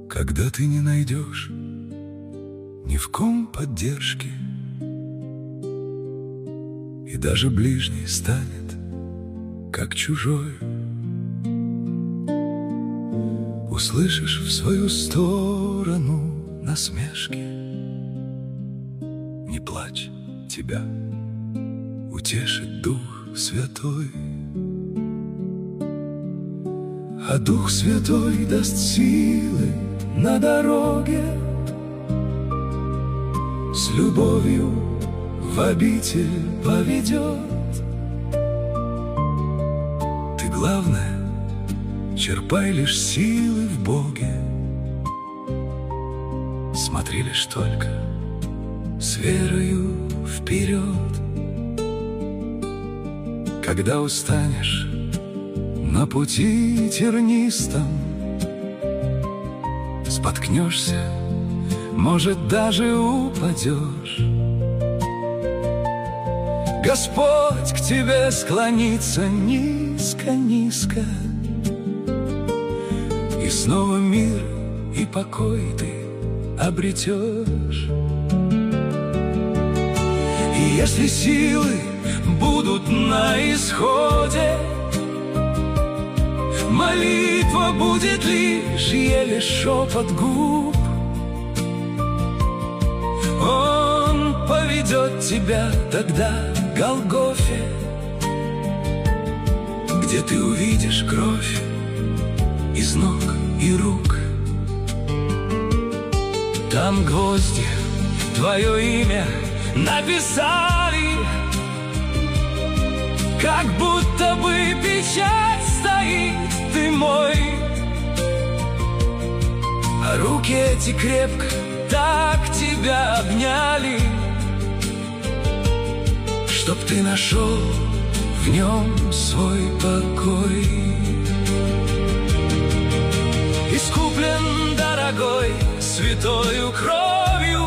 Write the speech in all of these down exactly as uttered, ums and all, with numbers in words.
Когда ты не найдешь ни в ком поддержки, и даже ближний станет как чужой, услышишь в свою сторону насмешки. Не плачь, тебя утешит Дух Святой, а Дух Святой даст силы на дороге, с любовью в обитель поведет. Ты, главное, черпай лишь силы в Боге, смотри лишь только с верою вперед. Когда устанешь на пути тернистом, споткнешься, может, даже упадешь, Господь к тебе склонится низко-низко, и снова мир и покой ты обретешь. И если силы будут на исходе, молитва будет лишь еле шепот губ. Он поведет тебя тогда к Голгофе, где ты увидишь кровь из ног и рук. Там гвозди твое имя написали, как будто бы печать стоит, ты мой. А руки эти крепко так тебя обняли, чтоб ты нашел в нем свой покой. Искуплен дорогой святою кровью,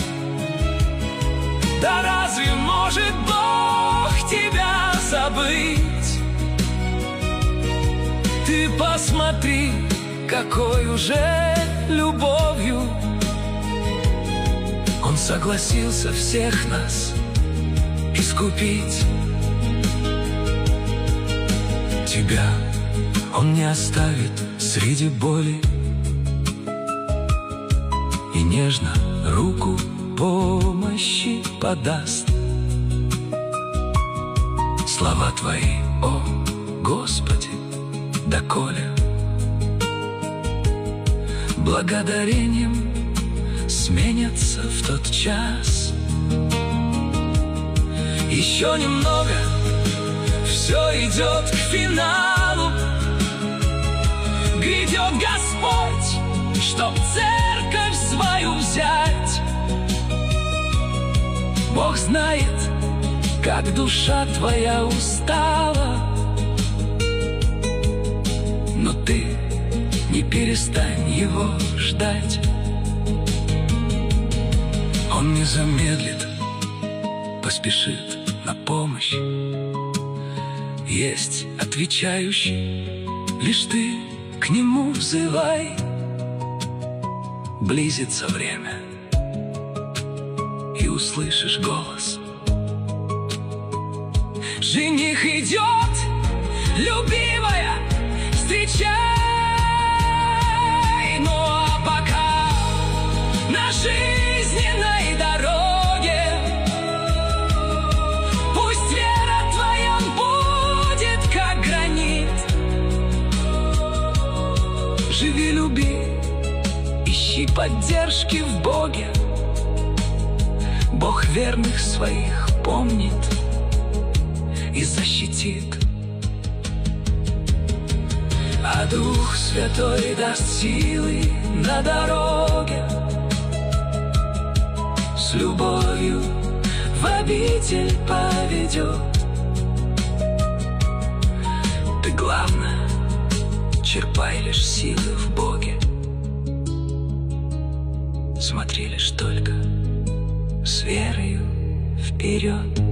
да разве может Бог тебя забыть? Ты посмотри, какой уже любовью Он согласился всех нас искупить. Тебя Он не оставит среди боли и нежно руку помощи подаст. Слова Твои, о Господи, доколе благодарением сменятся в тот час. Еще немного, все идет к финалу. Грядет Господь, чтоб церковь свою взять. Бог знает, как душа твоя устала, но ты не перестань Его ждать. Он не замедлит, поспешит на помощь. Есть отвечающий, лишь ты к Нему взывай. Близится время, и услышишь голос. Жених идет, любимая, встречай. Ну а пока на жизненной дороге пусть вера твоя будет как гранит. Живи, люби, ищи поддержки в Боге. Бог верных своих помнит и защитит. А Дух Святой даст силы на дороге, с любовью в обитель поведет. Ты, главное, черпай лишь силы в Боге, смотри лишь только с верою вперед.